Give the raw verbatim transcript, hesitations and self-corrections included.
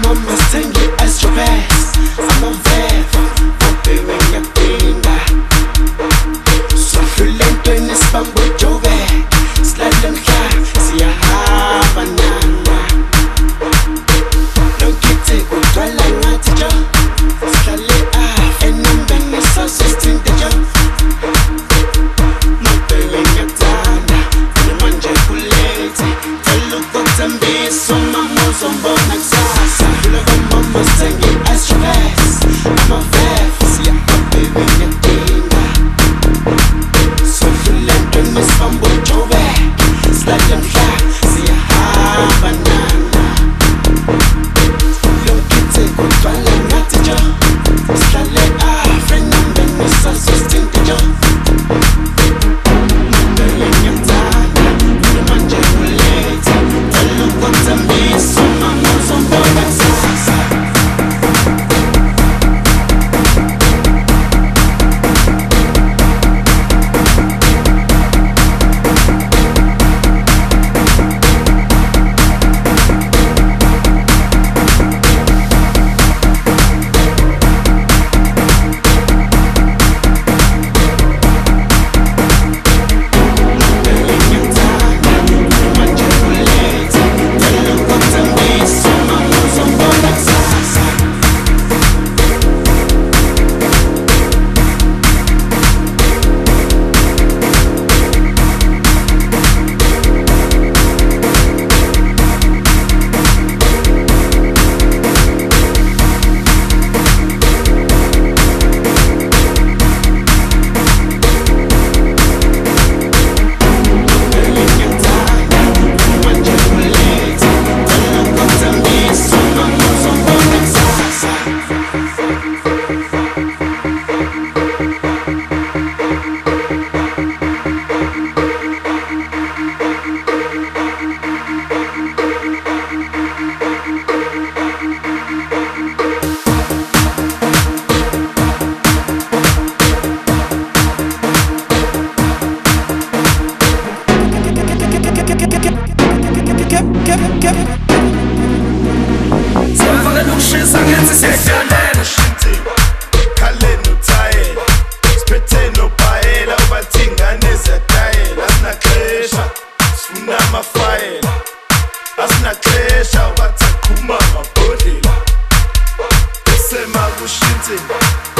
mama sithengi i-strawberries. Amaveva baby ngiyadinga. Sodlula entweni sibambe uJoburg, silale mhla siyahamba nana. Nokithe kugcwala ngathi jo, sihlale ah enambeni sasisithinte jo. No baby ngiyathanda manje kulate, tell ukuthembisa mama uzombona kusasa. Sodlula komama sithengi i-strawberries. Amaveva siyahamba baby ngiyadinga. Sodlula entweni sibambe uJoburg, silale mhla siyahamba nana. Nokithe kugcwala ngathi jo, sihlale ah enambeni sasisithinte jo. Asinaxesha ubathaqhuma amabhodlela esemakushintshe